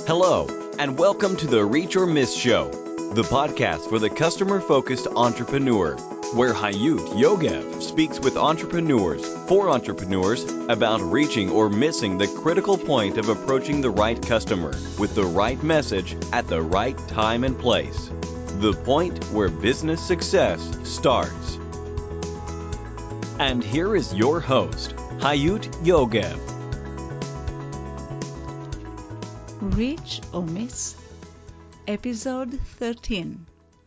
Hello, and welcome to the Reach or Miss Show, the podcast for the customer-focused entrepreneur, where Hayut Yogev speaks with entrepreneurs for entrepreneurs about reaching or missing the critical point of approaching the right customer with the right message at the right time and place. The point where business success starts. And here is your host, Hayut Yogev. Reach or Miss, Episode 13.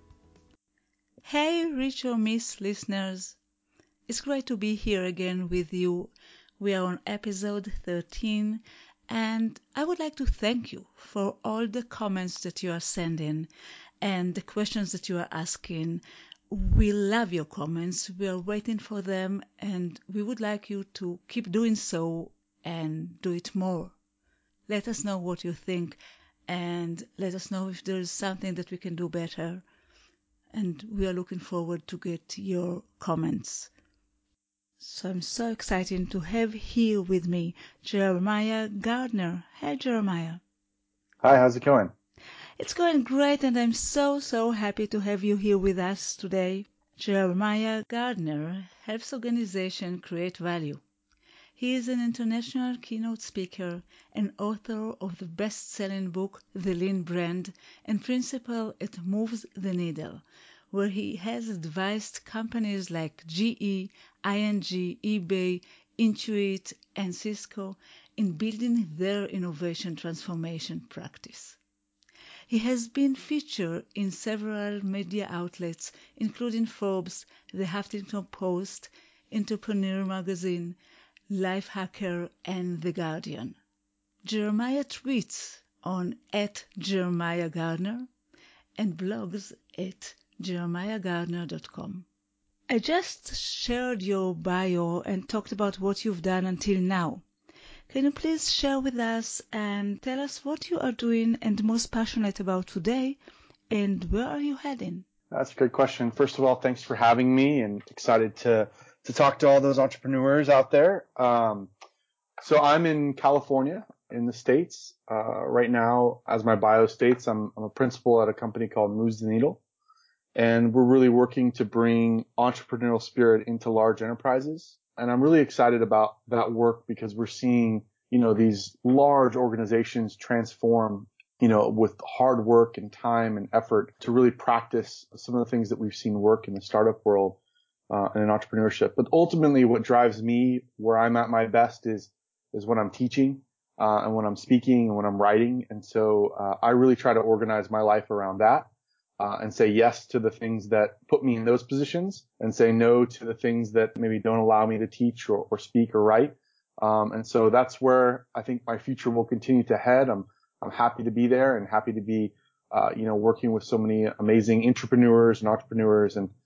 Hey, Reach or Miss listeners. It's great to be here again with you. We are on Episode 13, and I would like to thank you for all the comments that you are sending and the questions that you are asking. We love your comments. We are waiting for them, and we would like you to keep doing so and do it more. Let us know what you think, and let us know if there is something that we can do better. And we are looking forward to get your comments. So I'm so excited to have here with me Jeremiah Gardner. Hey, Jeremiah. Hi, how's it going? It's going great, and I'm so happy to have you here with us today. Jeremiah Gardner helps organizations create value. He is an international keynote speaker and author of the best-selling book The Lean Brand and principal at Moves the Needle, where he has advised companies like GE, ING, eBay, Intuit, and Cisco in building their innovation transformation practice. He has been featured in several media outlets, including Forbes, The Huffington Post, Entrepreneur Magazine, Lifehacker, and The Guardian. Jeremiah tweets on @JeremiahGardner and blogs at jeremiahgardner.com. I just shared your bio and talked about what you've done until now. Can you please share with us and tell us what you are doing and most passionate about today, and where are you heading? That's a good question. First of all, thanks for having me, and excited to talk to all those entrepreneurs out there. So I'm in California in the States. Right now, as my bio states, I'm a principal at a company called Moves the Needle. And we're really working to bring entrepreneurial spirit into large enterprises. And I'm really excited about that work because we're seeing, these large organizations transform, with hard work and time and effort to really practice some of the things that we've seen work in the startup world. And in entrepreneurship. But ultimately what drives me where I'm at my best is when I'm teaching, and when I'm speaking and when I'm writing. And so, I really try to organize my life around that, and say yes to the things that put me in those positions and say no to the things that maybe don't allow me to teach or speak or write. And so that's where I think my future will continue to head. I'm happy to be there and happy to be, working with so many amazing entrepreneurs and entrepreneurs and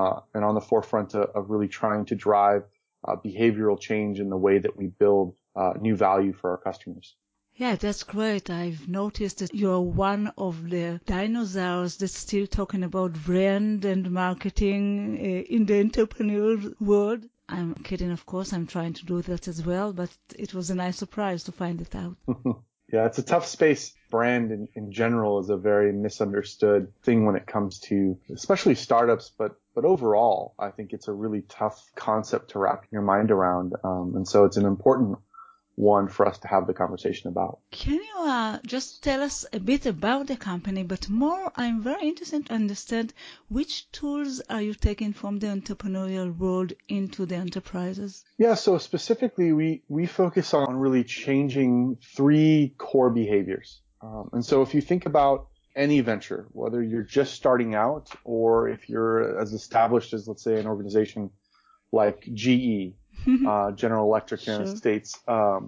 on the forefront of really trying to drive behavioral change in the way that we build new value for our customers. Yeah, that's great. I've noticed that you're one of the dinosaurs that's still talking about brand and marketing in the entrepreneur world. I'm kidding, of course. I'm trying to do that as well, but it was a nice surprise to find it out. Yeah, it's a tough space. Brand in general is a very misunderstood thing when it comes to especially startups, but overall, I think it's a really tough concept to wrap your mind around. And so it's an important one for us to have the conversation about. Can you just tell us a bit about the company, but more, I'm very interested to understand which tools are you taking from the entrepreneurial world into the enterprises? Yeah, so specifically, we focus on really changing 3 core behaviors. And so if you think about any venture, whether you're just starting out or if you're as established as, let's say, an organization like GE, General Electric in the United States,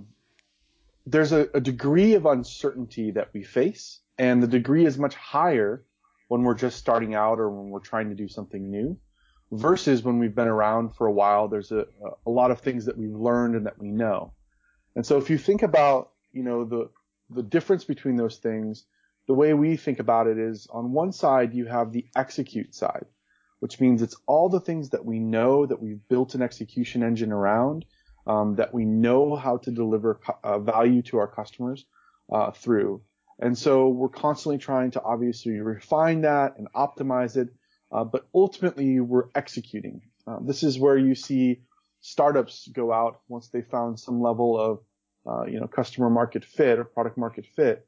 there's a degree of uncertainty that we face, and the degree is much higher when we're just starting out or when we're trying to do something new versus when we've been around for a while. There's a lot of things that we've learned and that we know. And so if you think about, the difference between those things, the way we think about it is on one side, you have the execute side, which means it's all the things that we know that we've built an execution engine around, that we know how to deliver value to our customers through. And so we're constantly trying to obviously refine that and optimize it. But ultimately we're executing. This is where you see startups go out once they found some level of, customer market fit or product market fit,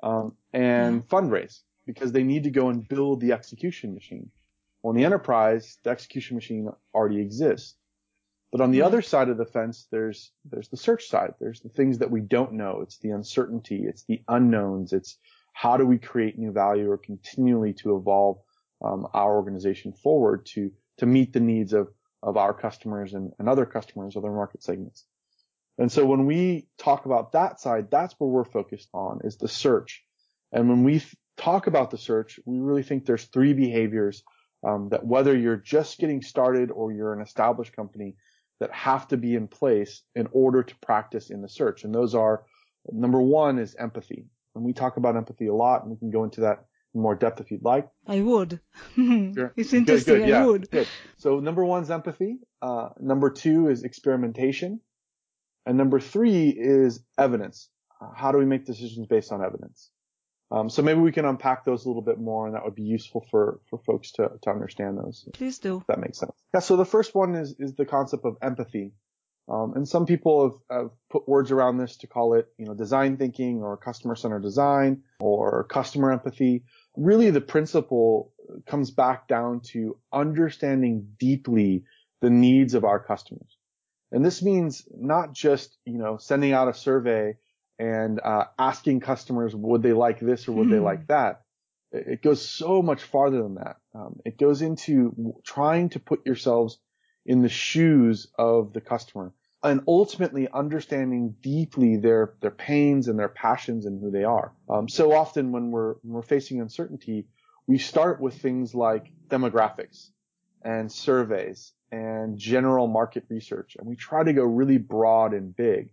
and fundraise, because they need to go and build the execution machine. Well, in the enterprise, the execution machine already exists. But on the other side of the fence, there's the search side. There's the things that we don't know. It's the uncertainty. It's the unknowns. It's how do we create new value or continually to evolve our organization forward to meet the needs of our customers and other customers, other market segments. And so when we talk about that side, that's where we're focused on, is the search. And when we talk about the search, we really think there's three behaviors that whether you're just getting started or you're an established company, that have to be in place in order to practice in the search. And those are, number one is empathy. And we talk about empathy a lot, and we can go into that in more depth if you'd like. I would. Sure. It's interesting. Good, yeah, I would. Good. So number one is empathy. Number two is experimentation. And number three is evidence. How do we make decisions based on evidence? So maybe we can unpack those a little bit more, and that would be useful for folks to understand those. Please do. If that makes sense. Yeah. So the first one is the concept of empathy. And some people have put words around this to call it, design thinking or customer-centered design or customer empathy. Really, the principle comes back down to understanding deeply the needs of our customers. And this means not just, sending out a survey and asking customers, would they like this or would they like that? It goes so much farther than that. It goes into trying to put yourselves in the shoes of the customer and ultimately understanding deeply their pains and their passions and who they are. So often when we're facing uncertainty, we start with things like demographics and surveys and general market research, and we try to go really broad and big.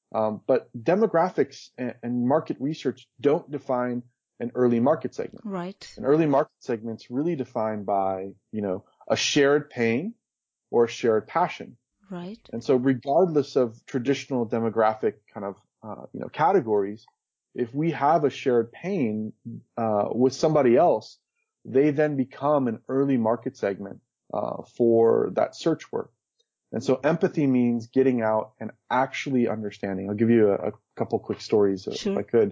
But demographics and market research don't define an early market segment. Right. An early market segment's really defined by, a shared pain or a shared passion. Right. And so regardless of traditional demographic kind of, categories, if we have a shared pain, with somebody else, they then become an early market segment, for that search work. And so empathy means getting out and actually understanding. I'll give you a couple quick stories if I could.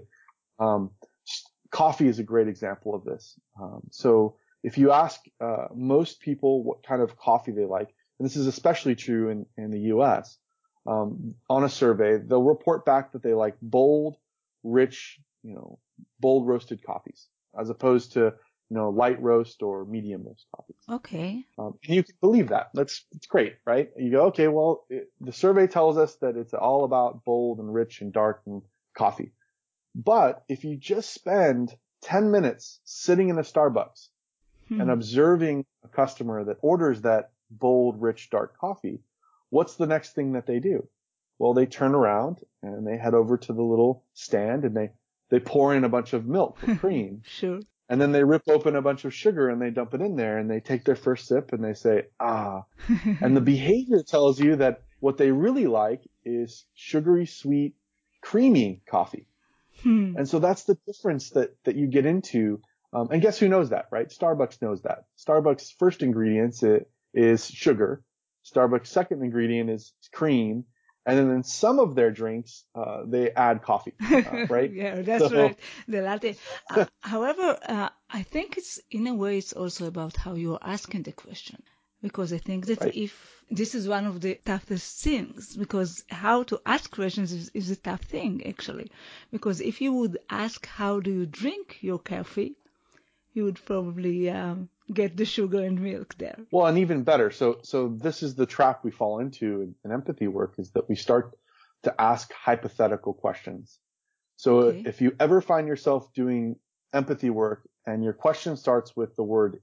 Coffee is a great example of this. So if you ask most people what kind of coffee they like, and this is especially true in the U.S., on a survey, they'll report back that they like bold, rich, bold roasted coffees, as opposed to light roast or medium roast coffees. Okay. And you can believe that. It's great, right? You go, okay, well, the survey tells us that it's all about bold and rich and dark and coffee. But if you just spend 10 minutes sitting in a Starbucks and observing a customer that orders that bold, rich, dark coffee, what's the next thing that they do? Well, they turn around and they head over to the little stand and they pour in a bunch of milk or cream. Sure. And then they rip open a bunch of sugar and they dump it in there and they take their first sip and they say, ah. And the behavior tells you that what they really like is sugary, sweet, creamy coffee. And so that's the difference that you get into. And guess who knows that, right? Starbucks knows that. Starbucks' first ingredient is sugar. Starbucks' second ingredient is cream. And then in some of their drinks, they add coffee, right? Yeah, that's right. The latte. However, I think in a way, it's also about how you're asking the question. Because I think that if this is one of the toughest things, because how to ask questions is a tough thing, actually. Because if you would ask, how do you drink your coffee, you would probably get the sugar and milk there. Well, and even better. So this is the trap we fall into in empathy work, is that we start to ask hypothetical questions. So if you ever find yourself doing empathy work and your question starts with the word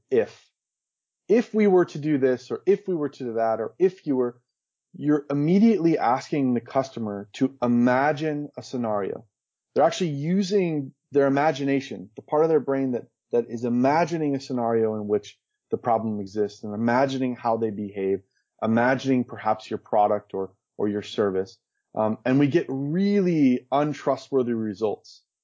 if we were to do this, or if we were to do that, or you're immediately asking the customer to imagine a scenario. They're actually using their imagination, the part of their brain that is imagining a scenario in which the problem exists and imagining how they behave, imagining perhaps your product or your service. And we get really untrustworthy results.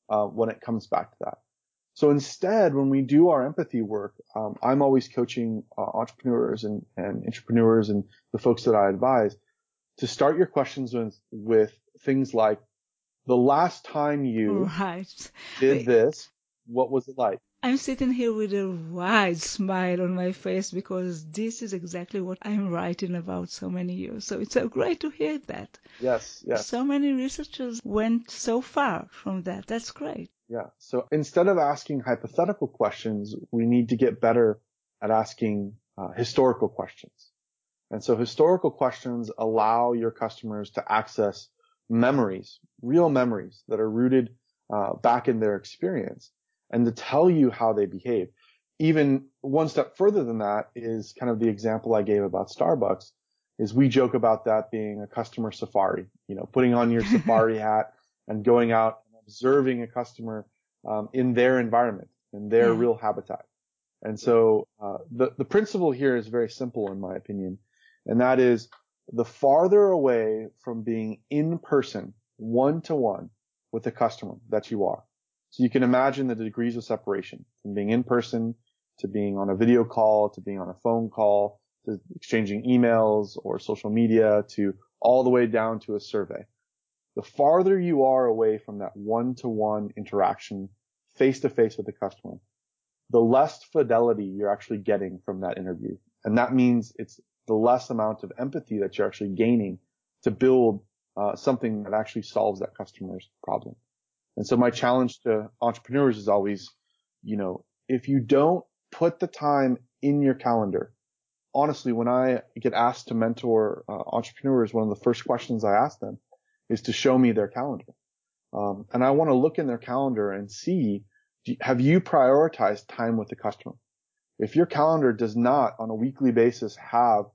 when it comes back to that. So instead, when we do our empathy work, I'm always coaching entrepreneurs and intrapreneurs and the folks that I advise to start your questions with things like, the last time you Right. did this, what was it like? I'm sitting here with a wide smile on my face because this is exactly what I'm writing about so many years. So it's so great to hear that. Yes, yes. So many researchers went so far from that. That's great. Yeah. So instead of asking hypothetical questions, we need to get better at asking historical questions. And so historical questions allow your customers to access memories, real memories that are rooted back in their experience, and to tell you how they behave. Even one step further than that is kind of the example I gave about Starbucks, is we joke about that being a customer safari, putting on your safari hat and going out and observing a customer in their environment, in their Yeah. real habitat. And so the principle here is very simple, in my opinion, and that is, the farther away from being in person, one-to-one with the customer that you are. So you can imagine the degrees of separation from being in person to being on a video call, to being on a phone call, to exchanging emails or social media, to all the way down to a survey. The farther you are away from that one-to-one interaction, face-to-face with the customer, the less fidelity you're actually getting from that interview. And that means it's the less amount of empathy that you're actually gaining to build something that actually solves that customer's problem. And so my challenge to entrepreneurs is always, if you don't put the time in your calendar, honestly, when I get asked to mentor entrepreneurs, one of the first questions I ask them is to show me their calendar. And I want to look in their calendar and see, have you prioritized time with the customer? If your calendar does not on a weekly basis have,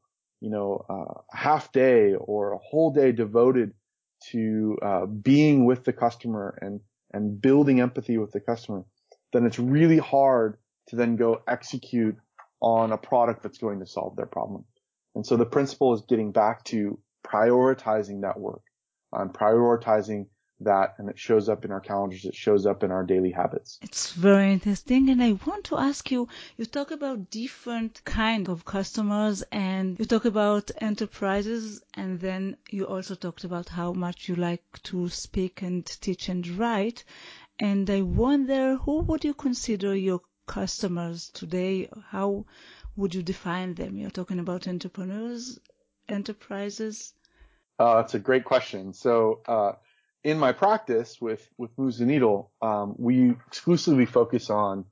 a half day or a whole day devoted to being with the customer and building empathy with the customer, then it's really hard to then go execute on a product that's going to solve their problem. And so the principle is getting back to prioritizing that work, prioritizing that, and it shows up in our calendars, it shows up in our daily habits. It's very interesting, and I want to ask you, you talk about different kind of customers, and you talk about enterprises, and then you also talked about how much you like to speak and teach and write. And I wonder, who would you consider your customers today? How would you define them? You're talking about entrepreneurs, enterprises. That's a great question. So, in my practice with Moves the Needle, we exclusively focus on,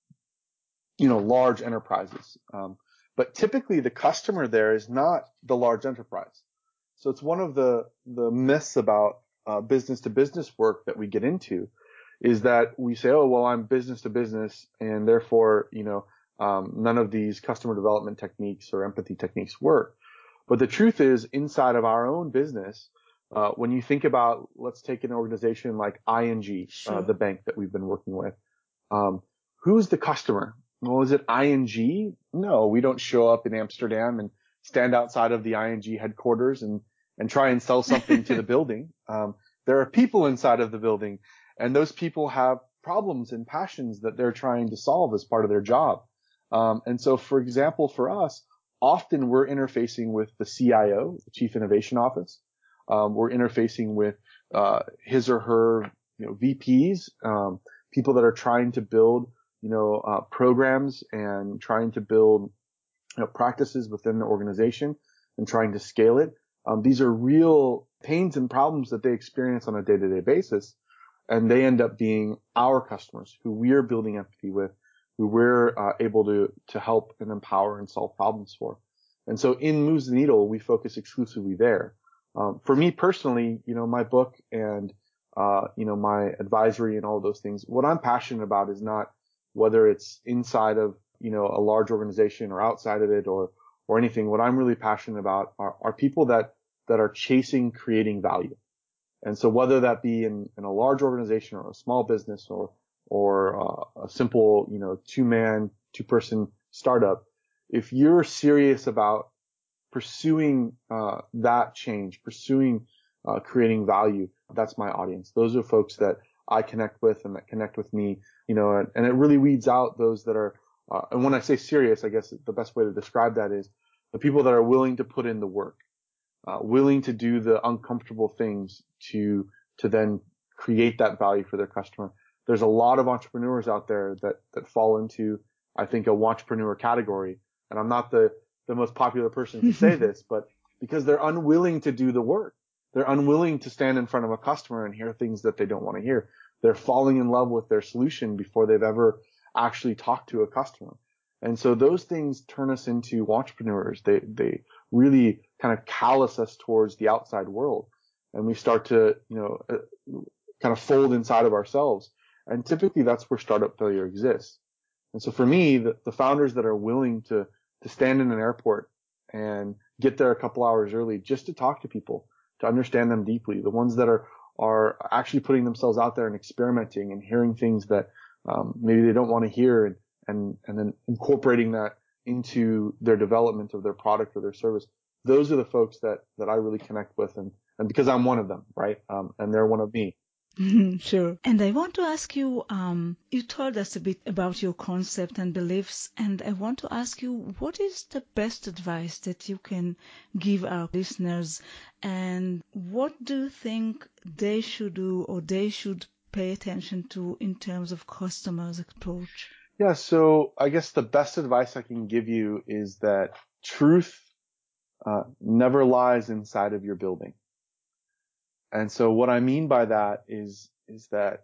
large enterprises. But typically the customer there is not the large enterprise. So it's one of the myths about business to business work that we get into, is that we say, oh, well, I'm business to business, and therefore, none of these customer development techniques or empathy techniques work. But the truth is, inside of our own business, when you think about, let's take an organization like ING, Sure. the bank that we've been working with. Who's the customer? Well, is it ING? No, we don't show up in Amsterdam and stand outside of the ING headquarters and try and sell something to the building. There are people inside of the building, and those people have problems and passions that they're trying to solve as part of their job. And so, for example, for us, often we're interfacing with the CIO, the Chief Innovation Office. We're interfacing with his or her, VPs, people that are trying to build, programs and trying to build, practices within the organization and trying to scale it. These are real pains and problems that they experience on a day-to-day basis, and they end up being our customers who we're building empathy with, who we're able to help and empower and solve problems for. And so in Moves the Needle, we focus exclusively there. For me personally, my book and, my advisory and all those things, what I'm passionate about is not whether it's inside of, a large organization or outside of it or anything. What I'm really passionate about are people that are chasing creating value. And so whether that be in a large organization or a small business or a simple, two-person startup, if you're serious about pursuing that change, pursuing creating value, that's my audience. Those are folks that I connect with and that connect with me, and it really weeds out those that are, and when I say serious, I guess the best way to describe that is the people that are willing to put in the work, willing to do the uncomfortable things to then create that value for their customer. There's a lot of entrepreneurs out there that fall into, I think, a watchpreneur category. And I'm not the most popular person to say this, but because they're unwilling to do the work. They're unwilling to stand in front of a customer and hear things that they don't want to hear. They're falling in love with their solution before they've ever actually talked to a customer. And so those things turn us into entrepreneurs. They really kind of callous us towards the outside world. And we start to, kind of fold inside of ourselves. And typically that's where startup failure exists. And so for me, the founders that are willing to stand in an airport and get there a couple hours early just to talk to people, to understand them deeply, the ones that are actually putting themselves out there and experimenting and hearing things that maybe they don't want to hear, and then incorporating that into their development of their product or their service. Those are the folks that I really connect with, and because I'm one of them, right? And they're one of me. Sure. And I want to ask you, you told us a bit about your concept and beliefs, and I want to ask you, what is the best advice that you can give our listeners, and what do you think they should do or they should pay attention to in terms of customers' approach? Yeah, so I guess the best advice I can give you is that truth never lies inside of your building. And so what I mean by that is that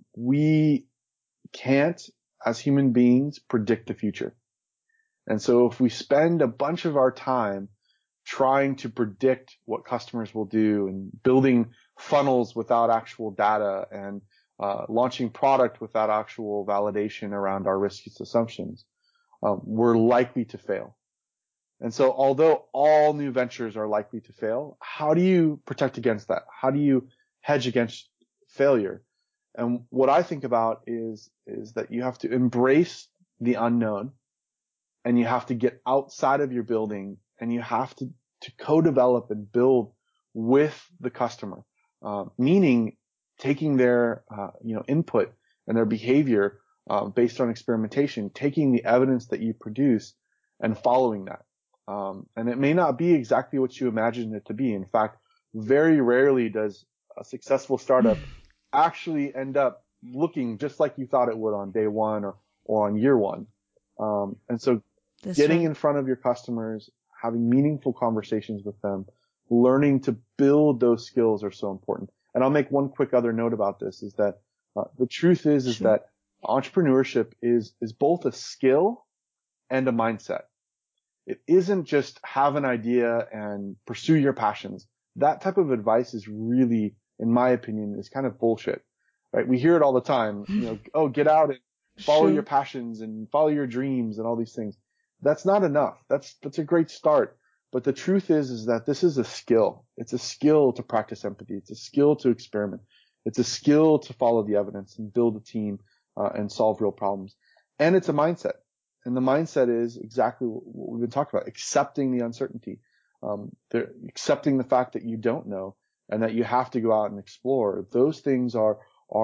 we can't, as human beings, predict the future. And so if we spend a bunch of our time trying to predict what customers will do and building funnels without actual data and launching product without actual validation around our risky assumptions, we're likely to fail. And so although all new ventures are likely to fail, how do you protect against that? How do you hedge against failure? And what I think about is that you have to embrace the unknown, and you have to get outside of your building, and you have to co-develop and build with the customer, meaning taking their input and their behavior based on experimentation, taking the evidence that you produce and following that. And it may not be exactly what you imagined it to be. In fact, very rarely does a successful startup actually end up looking just like you thought it would on day one or on year one. And so getting in front of your customers, having meaningful conversations with them, learning to build those skills are so important. And I'll make one quick other note about this, is that the truth is that entrepreneurship is both a skill and a mindset. It isn't just have an idea and pursue your passions. That type of advice is really, in my opinion, is kind of bullshit, right? We hear it all the time, get out and follow your passions and follow your dreams and all these things. That's not enough. That's a great start. But the truth is that this is a skill. It's a skill to practice empathy. It's a skill to experiment. It's a skill to follow the evidence and build a team, and solve real problems. And it's a mindset. And the mindset is exactly what we've been talking about, accepting the uncertainty, accepting the fact that you don't know and that you have to go out and explore. Those things are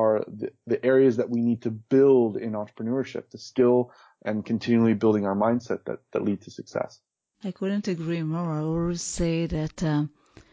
the areas that we need to build in entrepreneurship, the skill and continually building our mindset that lead to success. I couldn't agree more. I always say that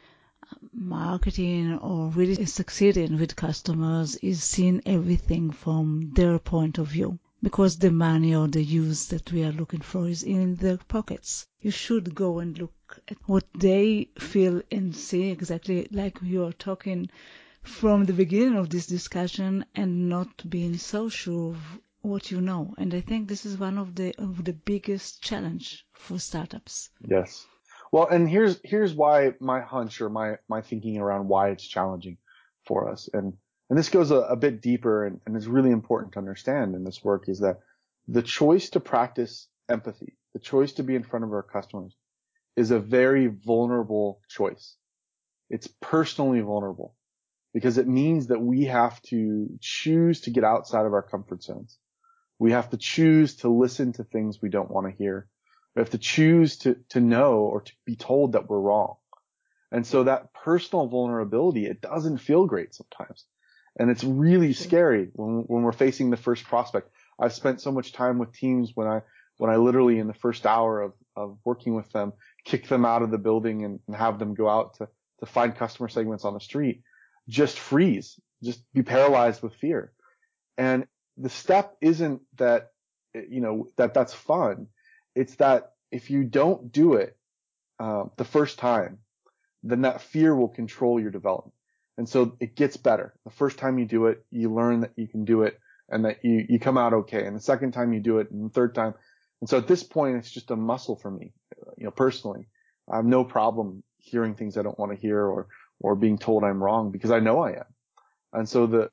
marketing or really succeeding with customers is seeing everything from their point of view. Because the money or the use that we are looking for is in their pockets. You should go and look at what they feel and see, exactly like you are talking from the beginning of this discussion, and not being so sure of what you know. And I think this is one of the biggest challenge for startups. Yes. Well, and here's why my hunch or my thinking around why it's challenging for us. And this goes a bit deeper and is really important to understand in this work, is that the choice to practice empathy, the choice to be in front of our customers, is a very vulnerable choice. It's personally vulnerable because it means that we have to choose to get outside of our comfort zones. We have to choose to listen to things we don't want to hear. We have to choose to know or to be told that we're wrong. And so that personal vulnerability, it doesn't feel great sometimes. And it's really scary when we're facing the first prospect. I've spent so much time with teams when I literally in the first hour of working with them, kick them out of the building and have them go out to find customer segments on the street, just freeze, just be paralyzed with fear. And the step isn't that, that's fun. It's that if you don't do it, the first time, then that fear will control your development. And so it gets better. The first time you do it, you learn that you can do it and that you come out okay. And the second time you do it, and the third time. And so at this point, it's just a muscle for me, personally. I have no problem hearing things I don't want to hear or being told I'm wrong because I know I am. And so the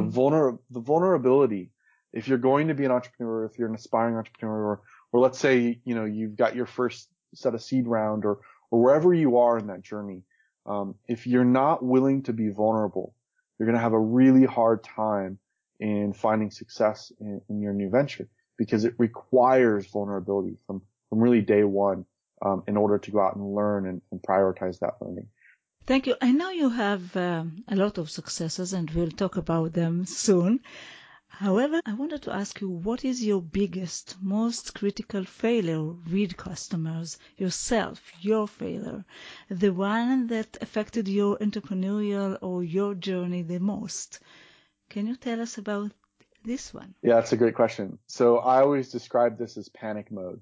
vulnerability, if you're going to be an entrepreneur, if you're an aspiring entrepreneur, or let's say, you've got your first set of seed round or wherever you are in that journey, if you're not willing to be vulnerable, you're going to have a really hard time in finding success in your new venture because it requires vulnerability from really day one, in order to go out and learn and prioritize that learning. Thank you. I know you have a lot of successes, and we'll talk about them soon. However, I wanted to ask you, what is your biggest, most critical failure with customers, yourself, your failure, the one that affected your entrepreneurial or your journey the most? Can you tell us about this one? Yeah, that's a great question. So I always describe this as panic mode.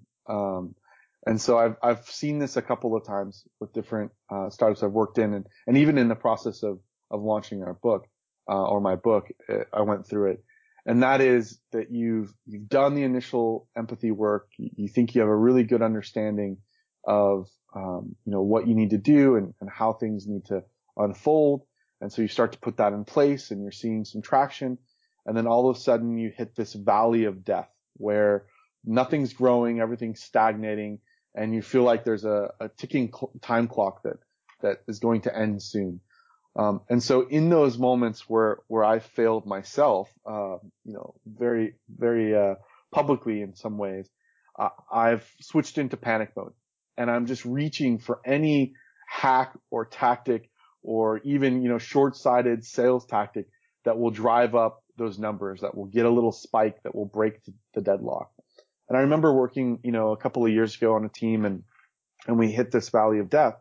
And so I've seen this a couple of times with different startups I've worked in, and even in the process of launching our book, or my book, I went through it. And that is that you've done the initial empathy work. You think you have a really good understanding of, what you need to do and how things need to unfold. And so you start to put that in place and you're seeing some traction. And then all of a sudden you hit this valley of death where nothing's growing, everything's stagnating, and you feel like there's a ticking time clock that is going to end soon. And so in those moments where I failed myself, very, very, publicly in some ways, I've switched into panic mode and I'm just reaching for any hack or tactic or even, short-sighted sales tactic that will drive up those numbers, that will get a little spike, that will break the deadlock. And I remember working, a couple of years ago on a team and we hit this valley of death.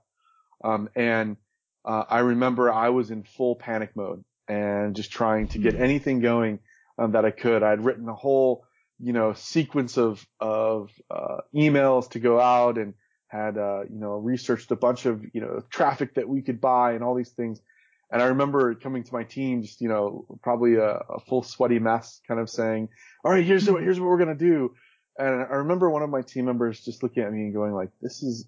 I remember I was in full panic mode and just trying to get anything going that I could. I'd written a whole, sequence of emails to go out and had, researched a bunch of, traffic that we could buy and all these things. And I remember coming to my team, just, probably a full sweaty mess, kind of saying, all right, here's what we're going to do. And I remember one of my team members just looking at me and going like, this is,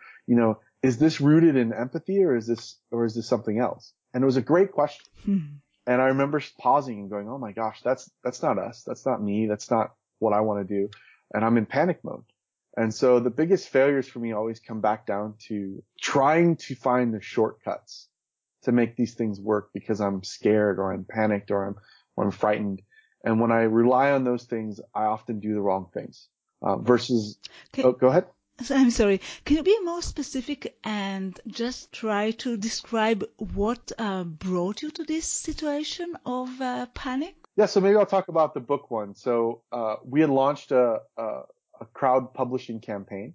is this rooted in empathy or is this something else? And it was a great question. And I remember pausing and going, oh my gosh, that's not us. That's not me. That's not what I want to do. And I'm in panic mode. And so the biggest failures for me always come back down to trying to find the shortcuts to make these things work because I'm scared or I'm panicked or I'm frightened. And when I rely on those things, I often do the wrong things, versus, go ahead. I'm sorry. Can you be more specific and just try to describe what brought you to this situation of panic? Yeah, so maybe I'll talk about the book one. So we had launched a crowd publishing campaign,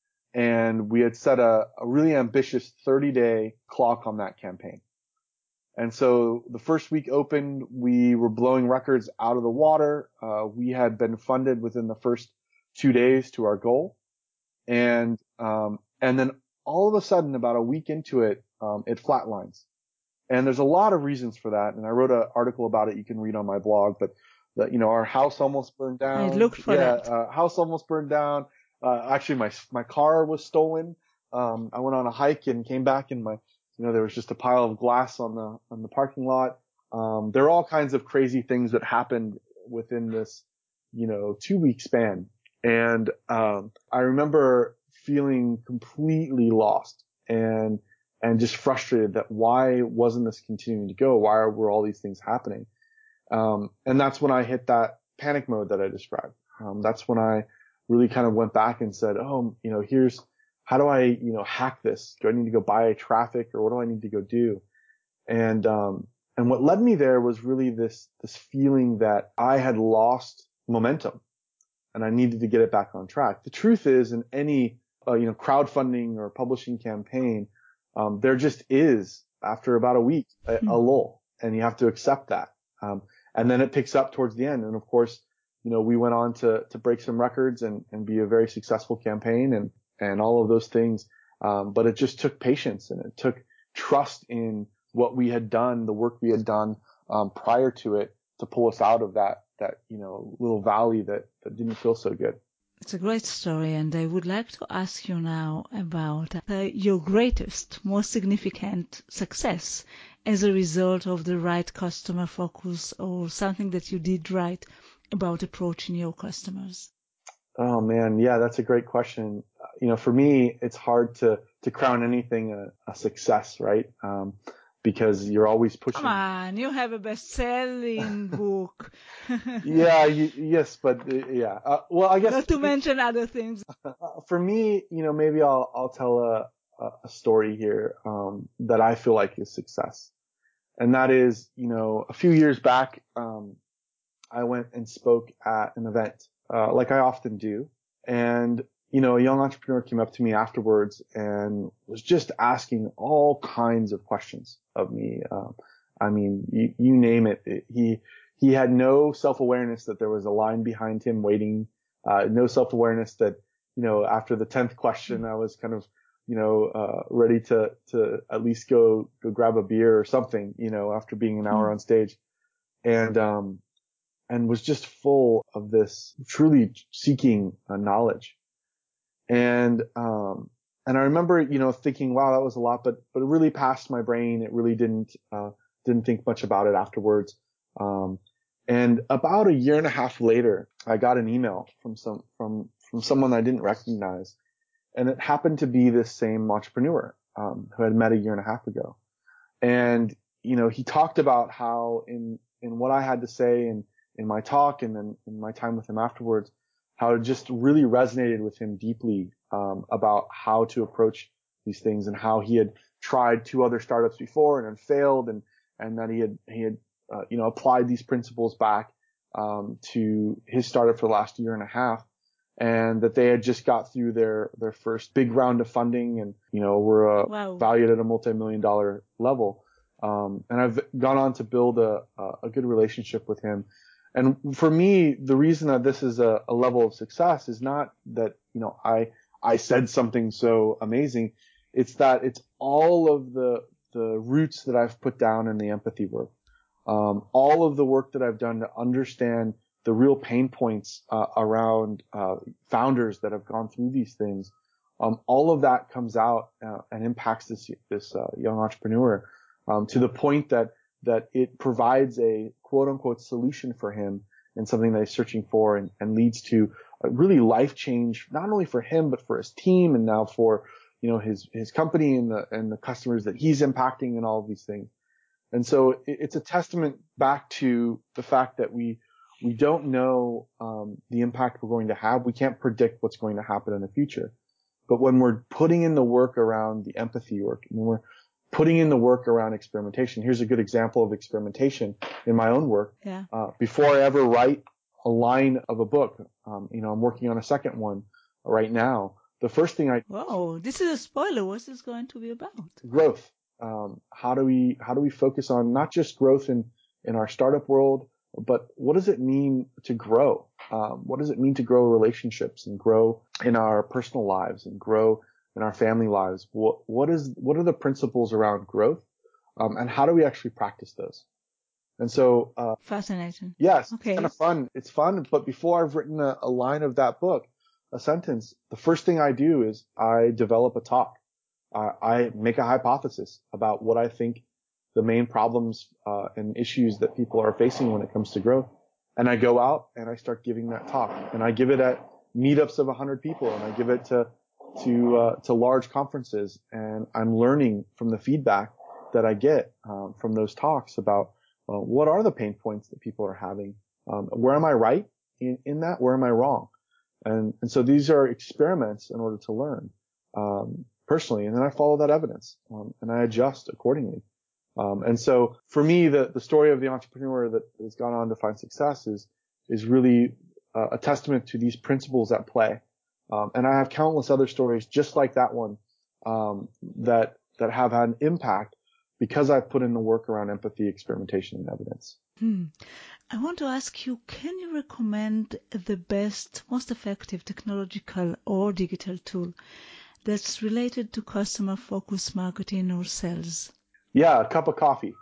and we had set a really ambitious 30-day clock on that campaign. And so the first week opened, we were blowing records out of the water. We had been funded within the first 2 days to our goal. And then all of a sudden, about a week into it, it flatlines. And there's a lot of reasons for that. And I wrote an article about it you can read on my blog, but our house almost burned down. I looked for that. House almost burned down. Actually my car was stolen. I went on a hike and came back and there was just a pile of glass on the parking lot. There are all kinds of crazy things that happened within this, 2-week span. And I remember feeling completely lost and just frustrated that why wasn't this continuing to go? Why were all these things happening? And that's when I hit that panic mode that I described. That's when I really kind of went back and said, how do I, hack this? Do I need to go buy traffic or what do I need to go do? And And what led me there was really this feeling that I had lost momentum and I needed to get it back on track. The truth is, in any, crowdfunding or publishing campaign, there just is, after about a week, a lull, and you have to accept that. And then it picks up towards the end. And of course, we went on to break some records and be a very successful campaign and all of those things. But it just took patience, and it took trust in what we had done, the work we had done, prior to it, to pull us out of that little valley that didn't feel so good. It's a great story, and I would like to ask you now about your greatest, most significant success as a result of the right customer focus, or something that you did right about approaching your customers. Oh man, yeah, that's a great question. For me, it's hard to crown anything a success, right? Because you're always pushing. Come on, you have a best-selling book. Yeah, yes, but yeah. Well, I guess not to mention other things. For me, maybe I'll tell a story here that I feel like is success, and that is, a few years back, I went and spoke at an event, like I often do, and a young entrepreneur came up to me afterwards and was just asking all kinds of questions of me. I mean, you name it. He had no self-awareness that there was a line behind him waiting, no self-awareness that, after the 10th question, I was kind of, ready to at least go grab a beer or something, after being an hour on stage. And was just full of this truly seeking knowledge. And I remember, thinking, wow, that was a lot, but it really passed my brain. It really didn't think much about it afterwards. And about a year and a half later, I got an email from someone I didn't recognize. And it happened to be this same entrepreneur, who I'd met a year and a half ago. And, he talked about how in what I had to say and in my talk and then in my time with him afterwards, how it just really resonated with him deeply, about how to approach these things, and how he had tried 2 other startups before and had failed, and that he had applied these principles back, to his startup for the last year and a half, and that they had just got through their first big round of funding and, were valued at a multi-million-dollar level. And I've gone on to build a good relationship with him. And for me, the reason that this is a level of success is not that, I said something so amazing. It's that it's all of the roots that I've put down in the empathy work. All of the work that I've done to understand the real pain points, around, founders that have gone through these things. All of that comes out, and impacts this young entrepreneur, to the point that it provides a quote unquote solution for him and something that he's searching for, and leads to a really life change, not only for him, but for his team, and now for, his company and the customers that he's impacting, and all of these things. And so it's a testament back to the fact that we don't know, the impact we're going to have. We can't predict what's going to happen in the future. But when we're putting in the work around the empathy work, when we're putting in the work around experimentation. Here's a good example of experimentation in my own work. Yeah. Before I ever write a line of a book, I'm working on a second one right now. The first thing Whoa, this is a spoiler. What's this going to be about? Growth. How do we focus on not just growth in our startup world, but what does it mean to grow? What does it mean to grow relationships and grow in our personal lives and grow in our family lives? What are the principles around growth? And how do we actually practice those? And so, fascinating. Yes, okay. It's kind of fun. It's fun. But before I've written a line of that book, a sentence, the first thing I do is I develop a talk. I make a hypothesis about what I think the main problems, and issues that people are facing when it comes to growth. And I go out and I start giving that talk, and I give it at meetups of 100 people, and I give it to large conferences, and I'm learning from the feedback that I get, from those talks about, what are the pain points that people are having? Where am I right in that? Where am I wrong? And so these are experiments in order to learn, personally. And then I follow that evidence, and I adjust accordingly. And so for me, the story of the entrepreneur that has gone on to find success is really a testament to these principles at play. And I have countless other stories just like that one, that have had an impact because I've put in the work around empathy, experimentation, and evidence. I want to ask you, can you recommend the best, most effective technological or digital tool that's related to customer-focused marketing or sales? Yeah, a cup of coffee.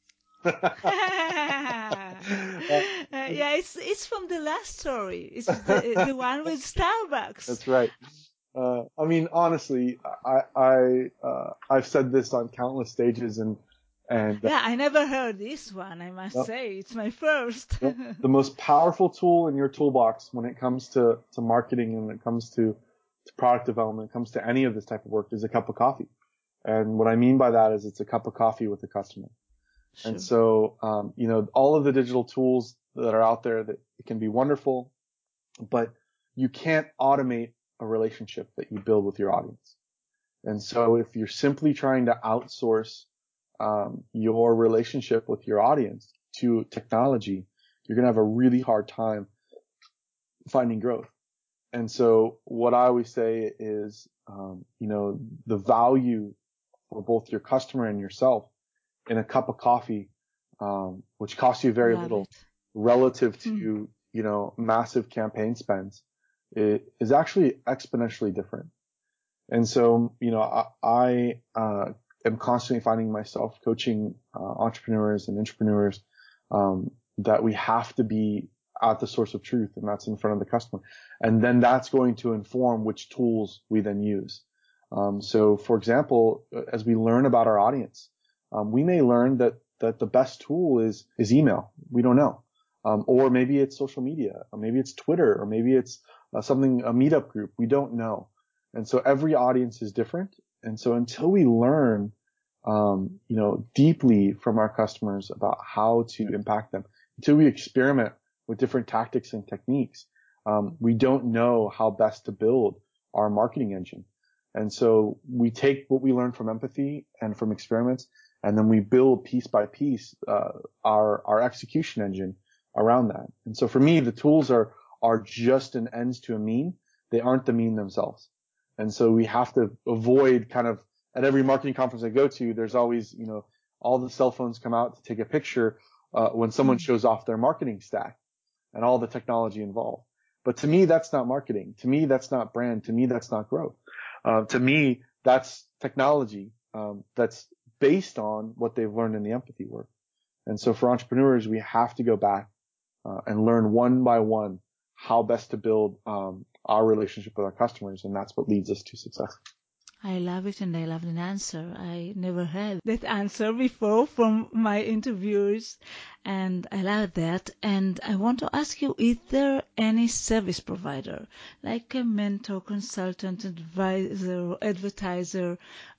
Yeah, it's from the last story. It's the one with Starbucks. That's right. I mean, honestly, I've said this on countless stages, and yeah, I never heard this one. I must say, it's my first. The most powerful tool in your toolbox when it comes to marketing and when it comes to product development, it comes to any of this type of work, is a cup of coffee. And what I mean by that is it's a cup of coffee with the customer. Sure. And so, all of the digital tools that are out there, that it can be wonderful, but you can't automate a relationship that you build with your audience. And so if you're simply trying to outsource your relationship with your audience to technology, you're going to have a really hard time finding growth. And so what I always say is, the value for both your customer and yourself in a cup of coffee, which costs you very little relative to, massive campaign spends, it is actually exponentially different. And so, I am constantly finding myself coaching entrepreneurs and entrepreneurs that we have to be at the source of truth, and that's in front of the customer. And then that's going to inform which tools we then use. So for example, as we learn about our audience, we may learn that the best tool is email. We don't know. Or maybe it's social media, or maybe it's Twitter, or maybe it's a meetup group. We don't know. And so every audience is different. And so until we learn, deeply from our customers about how to impact them, until we experiment with different tactics and techniques, we don't know how best to build our marketing engine. And so we take what we learn from empathy and from experiments, and then we build piece by piece, our execution engine around that. And so for me, the tools are just an ends to a mean. They aren't the mean themselves. And so we have to avoid kind of, at every marketing conference I go to, there's always, all the cell phones come out to take a picture, when someone shows off their marketing stack and all the technology involved. But to me, that's not marketing. To me, that's not brand. To me, that's not growth. To me, that's technology, that's based on what they've learned in the empathy work. And so for entrepreneurs, we have to go back, and learn one by one how best to build, our relationship with our customers. And that's what leads us to success. I love it, and I love the answer. I never had that answer before from my interviewers, and I love that. And I want to ask you, is there any service provider, like a mentor, consultant, advisor, advertiser,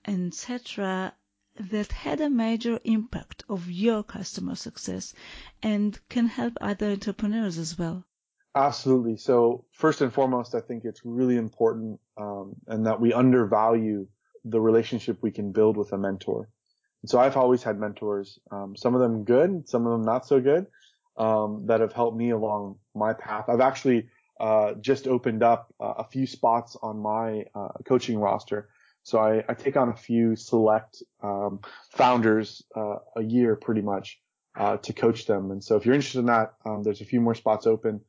etc., that had a major impact of your customer success and can help other entrepreneurs as well? Absolutely. So first and foremost, I think it's really important, and that we undervalue the relationship we can build with a mentor. And so I've always had mentors, some of them good, some of them not so good, that have helped me along my path. I've actually just opened up a few spots on my coaching roster. So I take on a few select founders a year pretty much to coach them. And so if you're interested in that, there's a few more spots open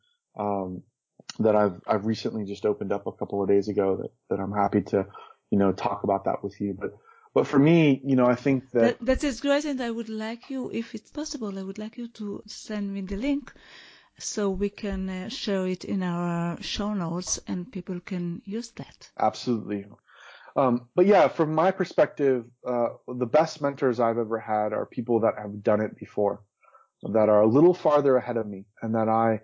that I've recently just opened up a couple of days ago that I'm happy to, talk about that with you. But for me, I think that is great. And I would like you, if it's possible, I would like you to send me the link so we can share it in our show notes and people can use that. Absolutely. But yeah, from my perspective, the best mentors I've ever had are people that have done it before, that are a little farther ahead of me, and that I,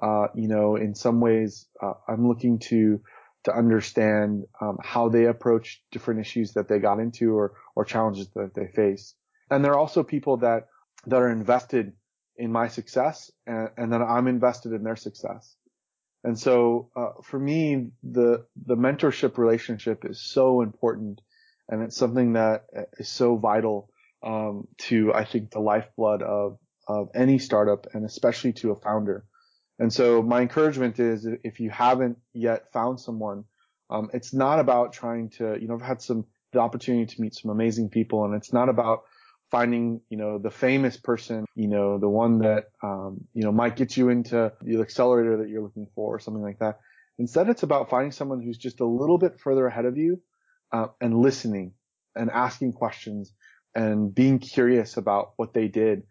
in some ways, I'm looking to understand how they approach different issues that they got into or challenges that they face. And there are also people that are invested in my success, and then I'm invested in their success. And so for me, the mentorship relationship is so important, and it's something that is so vital to, I think, the lifeblood of any startup, and especially to a founder. And so my encouragement is, if you haven't yet found someone, it's not about trying to, I've had the opportunity to meet some amazing people, and it's not about finding, the famous person, the one that, might get you into the accelerator that you're looking for or something like that. Instead, it's about finding someone who's just a little bit further ahead of you, and listening and asking questions and being curious about what they did,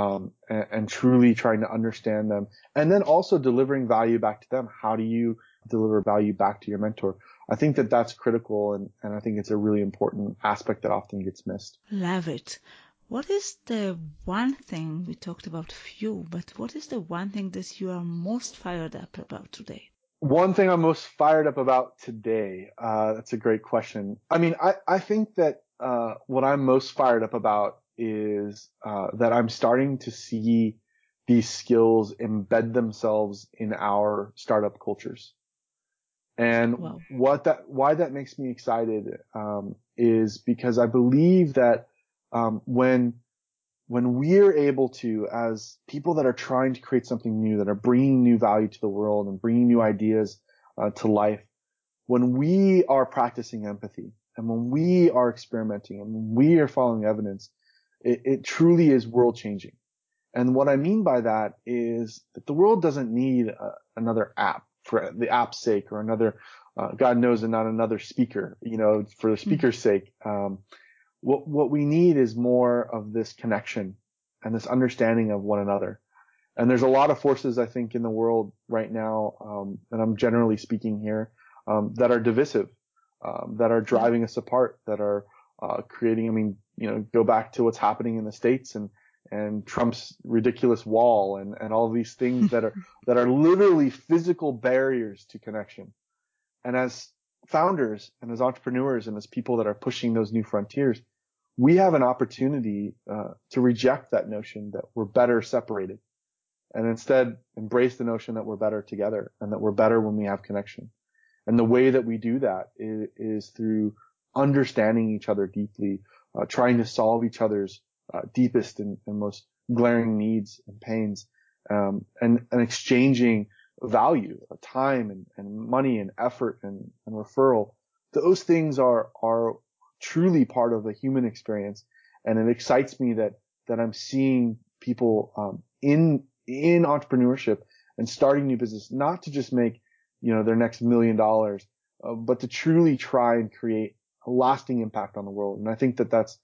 and truly trying to understand them, and then also delivering value back to them. How do you deliver value back to your mentor? I think that that's critical, and I think it's a really important aspect that often gets missed. Love it. What is the one thing, we talked about few, but what is the one thing that you are most fired up about today? One thing I'm most fired up about today, that's a great question. I mean, I think that what I'm most fired up about is that I'm starting to see these skills embed themselves in our startup cultures. And Wow. why that makes me excited is because I believe that when we're able to, as people that are trying to create something new, that are bringing new value to the world and bringing new ideas to life, when we are practicing empathy and when we are experimenting and when we are following evidence, it truly is world changing. And what I mean by that is that the world doesn't need another app for the app's sake, or another, God knows, and not another speaker, for the speaker's sake. What we need is more of this connection and this understanding of one another. And there's a lot of forces, I think, in the world right now, and I'm generally speaking here, that are divisive, that are driving us apart, that are creating, go back to what's happening in the States and Trump's ridiculous wall and all these things that are literally physical barriers to connection. And as founders and as entrepreneurs and as people that are pushing those new frontiers, we have an opportunity to reject that notion that we're better separated, and instead embrace the notion that we're better together and that we're better when we have connection. And the way that we do that is through understanding each other deeply, trying to solve each other's deepest and most glaring needs and pains, and exchanging value, time and money and effort and referral. Those things are truly part of the human experience. And it excites me that I'm seeing people, in entrepreneurship and starting new business, not to just make, their next $1 million, but to truly try and create a lasting impact on the world. And I think that that's,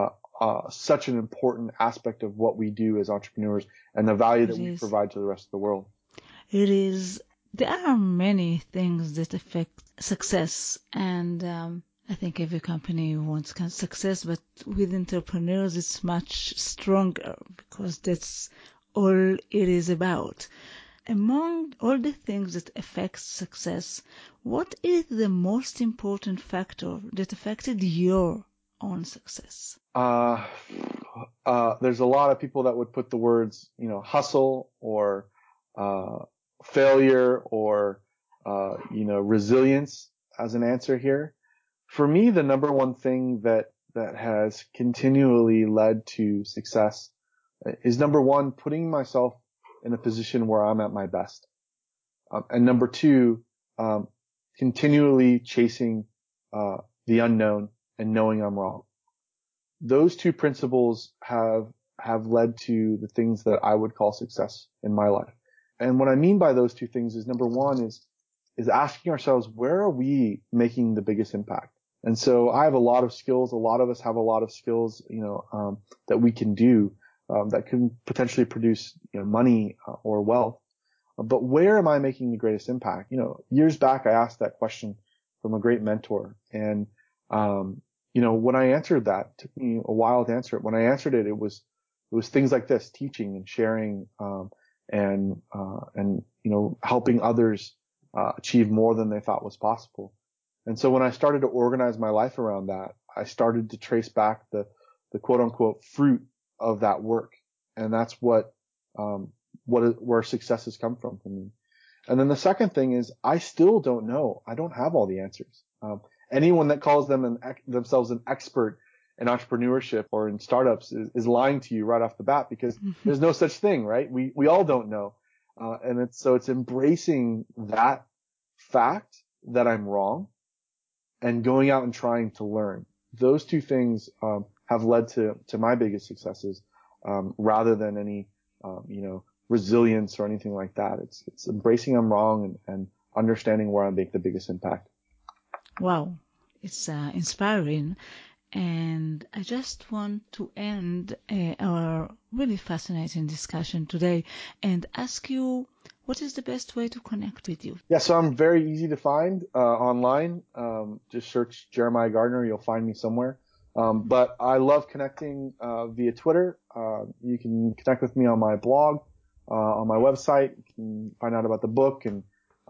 such an important aspect of what we do as entrepreneurs and the value that we provide to the rest of the world. It is. There are many things that affect success, and I think every company wants success, but with entrepreneurs it's much stronger because that's all it is about. Among all the things that affect success, what is the most important factor that affected your own success? There's a lot of people that would put the words, hustle or failure or resilience as an answer here. For me, the number one thing that has continually led to success is, number one, putting myself in a position where I'm at my best, and number two, continually chasing the unknown and knowing I'm wrong. Those two principles have led to the things that I would call success in my life. And what I mean by those two things is, number one is asking ourselves, where are we making the biggest impact? And so I have a lot of skills. A lot of us have a lot of skills, that we can do, that can potentially produce, money or wealth. But where am I making the greatest impact? Years back, I asked that question from a great mentor. And, when I answered that, it took me a while to answer it. When I answered it, it was things like this: teaching and sharing, and helping others, achieve more than they thought was possible. And so when I started to organize my life around that, I started to trace back the quote unquote fruit of that work. And that's where success has come from for me. And then the second thing is, I still don't know. I don't have all the answers. Anyone that calls themselves an expert in entrepreneurship or in startups is lying to you right off the bat, because there's no such thing, right? We all don't know. And it's embracing that fact that I'm wrong and going out and trying to learn. Those two things, have led to my biggest successes, rather than any, resilience or anything like that. It's embracing I'm wrong and understanding where I make the biggest impact. Wow, it's inspiring. And I just want to end our really fascinating discussion today and ask you, what is the best way to connect with you? Yeah, so I'm very easy to find online. Just search Jeremiah Gardner. You'll find me somewhere. But I love connecting via Twitter. You can connect with me on my blog, on my website. You can find out about the book and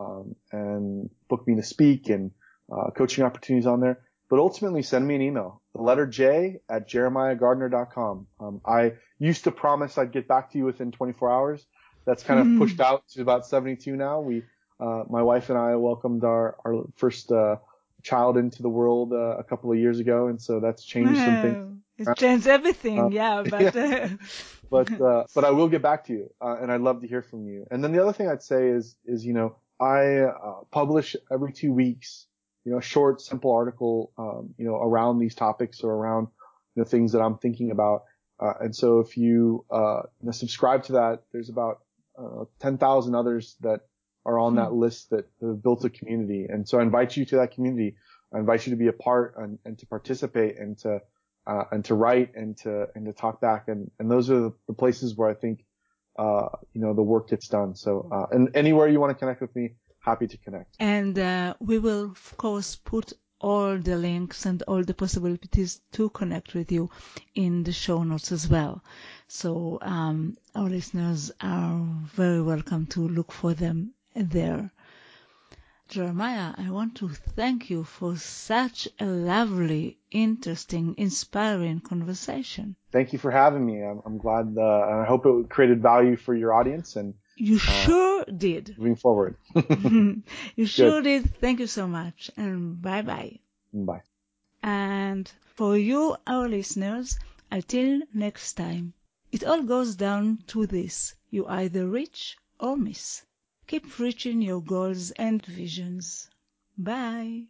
book me to speak and coaching opportunities on there. But ultimately, send me an email, the letter J at jeremiahgardner.com. I used to promise I'd get back to you within 24 hours. That's kind of pushed out to about 72 now. My wife and I welcomed our first child into the world a couple of years ago, and so that's changed some things. It changed everything, but yeah. But I will get back to you, and I'd love to hear from you. And then the other thing I'd say is I publish every 2 weeks, a short, simple article, around these topics or around things that I'm thinking about. And so if you subscribe to that, there's about 10,000 others that are on that list that have built a community. And so I invite you to that community. I invite you to be a part and to participate and to write and to talk back. And those are the places where I think, the work gets done. So, and anywhere you want to connect with me, happy to connect. And we will, of course, put all the links and all the possibilities to connect with you in the show notes as well. So our listeners are very welcome to look for them there. Jeremiah, I want to thank you for such a lovely, interesting, inspiring conversation. Thank you for having me. I'm glad, and I hope it created value for your audience. And you sure did. Moving forward. You sure did. Thank you so much. And bye-bye. Bye. And for you, our listeners, until next time, it all goes down to this. You either reach or miss. Keep reaching your goals and visions. Bye.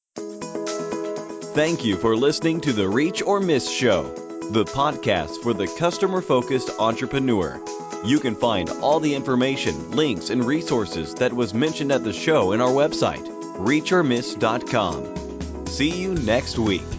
Thank you for listening to the Reach or Miss Show, the podcast for the customer-focused entrepreneur. You can find all the information, links, and resources that was mentioned at the show in our website, reachormiss.com. See you next week.